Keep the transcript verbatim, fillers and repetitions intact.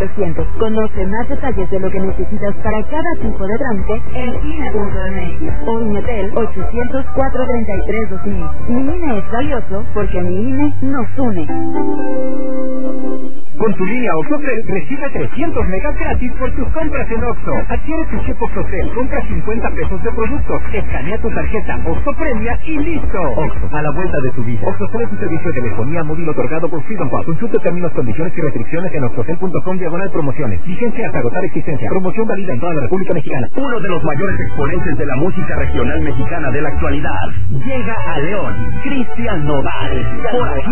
cuatrocientos. Conoce más detalles de lo que necesitas para cada tipo de trámite en I N E punto M X o INETEL ochocientos, cuatrocientos treinta y tres, dos mil. Mi I N E es valioso porque mi I N E nos une. Con tu línea OXXOTEL recibe trescientos megas gratis por tus compras en Oxxo. Adquiere tu chip OXXOTEL, compra cincuenta pesos de productos, escanea tu tarjeta Oxxo Premia y listo. Oxxo, a la vuelta de tu vida. Oxxo tiene tu servicio de telefonía móvil otorgado por Freedom Pop. Consulta términos, condiciones y restricciones en oxxotel punto com diagonal promociones. Vigencia hasta agotar existencia. Promoción válida en toda la República Mexicana. Uno de los mayores exponentes de la música regional mexicana de la actualidad llega a León, Cristian Nodal. Por aquí